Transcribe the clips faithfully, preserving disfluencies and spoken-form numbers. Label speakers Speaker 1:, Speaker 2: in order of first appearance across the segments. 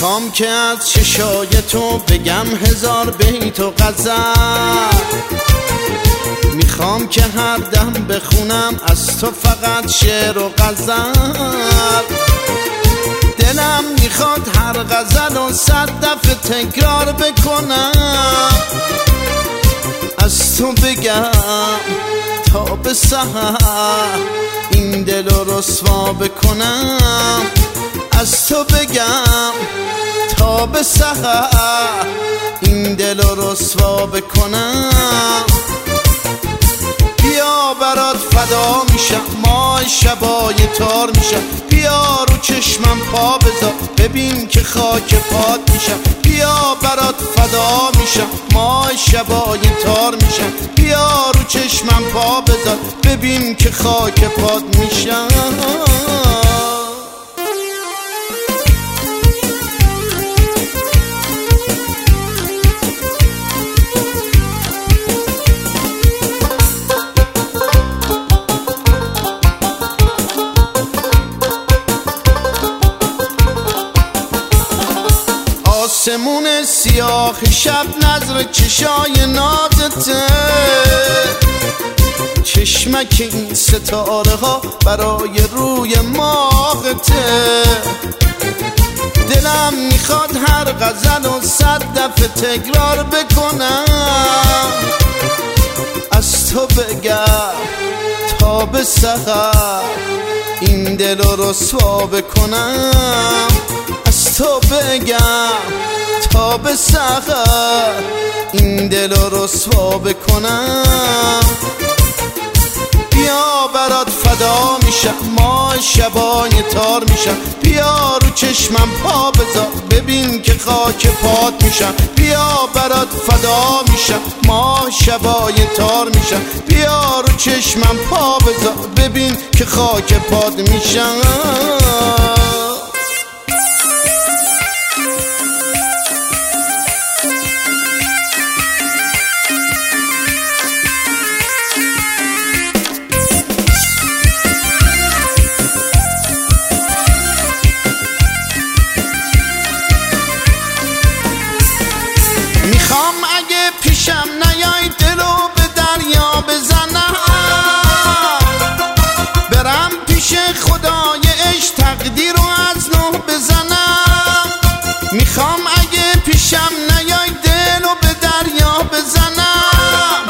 Speaker 1: میخوام که از چشای تو بگم هزار بیت و غزل، میخوام که هر دم بخونم از تو فقط شعر و غزل. دلم میخواد هر غزل و صد دفعه تکرار بکنم، از تو بگم تا به سحر این دل رو رسوا بکنم، از تو بگم تا به سحر این دل رو رسوا بکنم. بیا برات فدا میشم، ما شبای تار میشم، بیا رو چشمم پا بذار ببین که خاک پات میشم. بیا برات فدا میشم، ما شبای تار میشم، بیا رو چشمم پا بذار ببین که خاک پات میشم. آسمون سیاه شب نظر چشای نازته، چشمک این ستاره ها برای روی ماهته. دلم میخواد هر غزل و صد دفعه تکرار بکنم، از تو بگم تا به سحر این دل رو رسوا بکنم، از تو بگم تا به سحر این دل رو رسوا بکنم. بیا برات فدا میشم، ما شبای تار میشم، بیا رو چشمم پا بذار ببین که خاک پات میشم. بیا برات فدا میشم، ما شبای تار میشم، بیا رو چشمم پا بذار ببین که خاک پات میشم. میخوام اگه پیشم نیای دلو به دریا بزنم، برم پیش خدای عشق تقدیر رو از نو بزنم. میخوام اگه پیشم نیای دلو به دریا بزنم،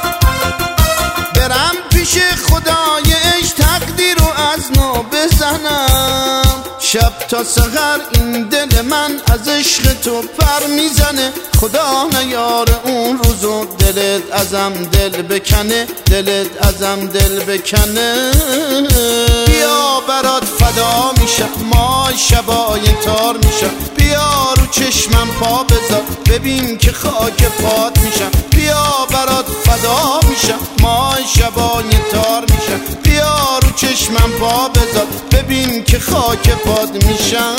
Speaker 1: برم پیش خدای عشق تقدیر رو از نو بزنم. شب تا سحر این دل من از عشق تو پر میزنه، خدا نیاره اون روزو دلت ازم دل بکنه، دلت ازم دل بکنه. بیا برات فدا میشم، ما شبای تار میشم، بیا رو چشمم پا بذار ببین که خاک پات میشم. بیا برات فدا میشم، ما شبای تار میشم، بیا رو چشمم پا بذار ببین که خاک پات میشم.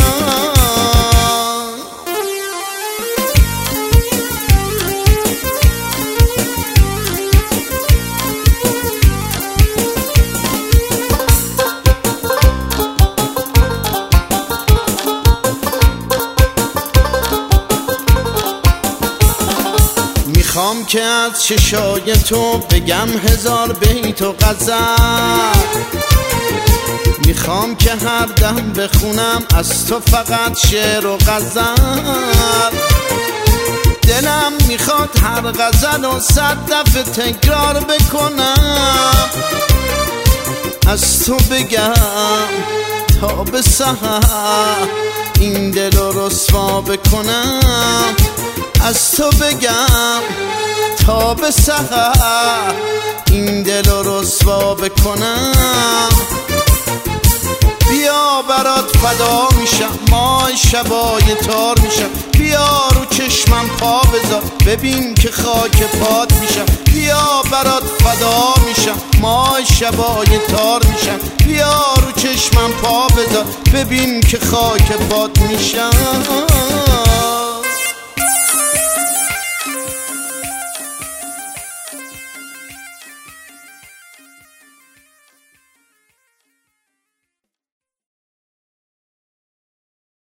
Speaker 1: میخوام که از چشای تو بگم هزار بیت و غزل، میخوام که هر دم بخونم از تو فقط شعر و غزل. دلم میخواد هر غزل و صد دفعه تکرار بکنم، از تو بگم تا به سحر این دل رو رسوا بکنم، از تو بگم تا به سحر این دل رو رسوا بکنم. بیا برات فدا میشم، ما شبای تار میشم، بیا رو چشمم پا بذار ببین که خاک پات میشم. بیا برات فدا میشم، ما شبای تار میشم، بیا رو چشمم پا بذار ببین که خاک پات میشم.